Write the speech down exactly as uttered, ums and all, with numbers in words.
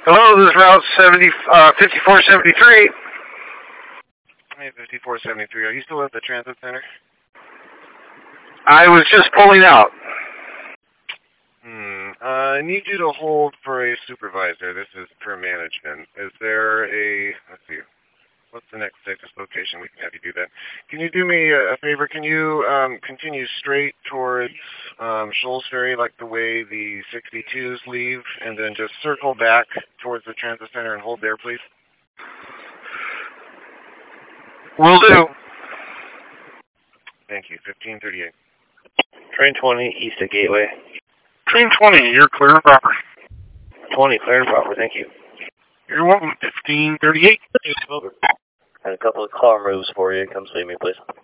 Hello, this is Route seventy, uh, fifty-four seventy-three. Hey, fifty-four seventy-three. Are you still at the transit center? I was just pulling out. Hmm. Uh, I need you to hold for a supervisor. This is per management. Is there a, let's see, what's the next safest location? We can have you do that. Can you do me a, a favor? Can you um, continue straight towards um, Shoals Ferry like the way the sixty-twos leave, and then just circle back towards the transit center and hold there, please? Will do. Thank you. fifteen thirty-eight. Train twenty, east of Gateway. Train twenty, you're clear and proper. twenty, clear and proper, thank you. You're welcome. fifteen thirty-eight. And a couple of car moves for you. Come see me, please.